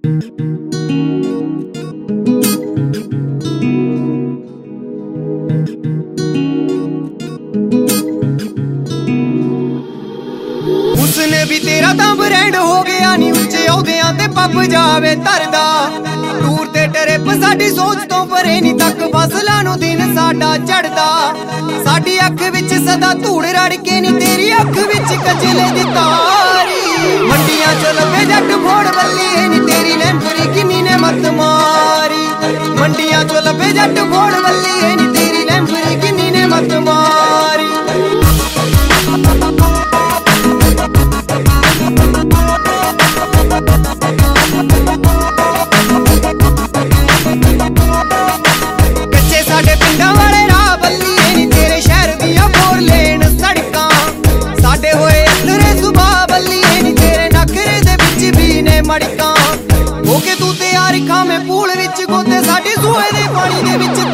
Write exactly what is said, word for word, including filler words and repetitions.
उसने भी तेरा तां ब्रांड हो गया नी उच्चे औहदियां ते पप जावे धरदा टूर ते ट्रिप साडी सोच तो परे नी तक फसलां नूं दिन साडा चढ़दा साडी अख विच सदा धूड़ रड़के नी तेरी अख विच कजले दी तारी मंडियां च लभे जट फोड़ बल्ली नी तेरी लैंपरी किन्नी ने मत मारी मंडियां च लभे जट फोड़ बल्ली नी तेरी लैंपरी किन्नी ने मत मारी कच्चे साडे पिंडां वाले राह बल्ली नी तेरे शहर दियां फोर लेन सड़कां साडे होए अंदरे सुभा बल्ली नी तेरे नखरे दे विच भी ने मड़कां होके तू तैयार खामे पूल विच गोते साडे सूए दे पानी दे विच